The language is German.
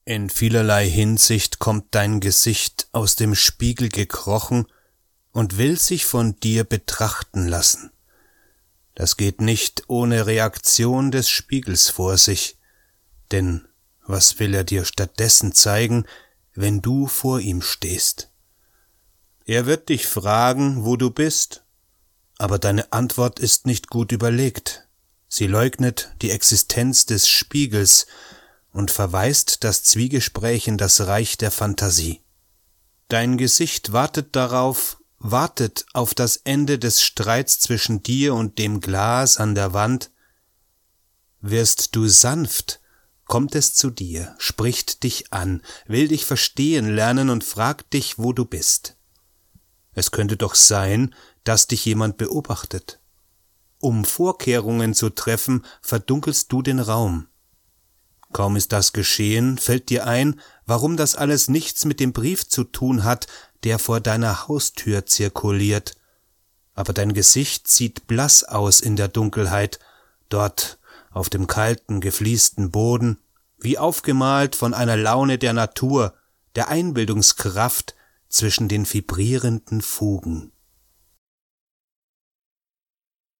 In vielerlei Hinsicht kommt dein Gesicht aus dem Spiegel gekrochen und will sich von dir betrachten lassen. Das geht nicht ohne Reaktion des Spiegels vor sich, denn was will er dir stattdessen zeigen, wenn du vor ihm stehst? Er wird dich fragen, wo du bist, aber deine Antwort ist nicht gut überlegt. Sie leugnet die Existenz des Spiegels und verweist das Zwiegespräch in das Reich der Fantasie. Dein Gesicht wartet auf das Ende des Streits zwischen dir und dem Glas an der Wand. Wirst du sanft, kommt es zu dir, spricht dich an, will dich verstehen lernen und fragt dich, wo du bist. Es könnte doch sein, dass dich jemand beobachtet. Um Vorkehrungen zu treffen, verdunkelst du den Raum. Kaum ist das geschehen, fällt dir ein, warum das alles nichts mit dem Brief zu tun hat, der vor deiner Haustür zirkuliert. Aber dein Gesicht sieht blass aus in der Dunkelheit, dort auf dem kalten, gefliesten Boden, wie aufgemalt von einer Laune der Natur, der Einbildungskraft zwischen den vibrierenden Fugen.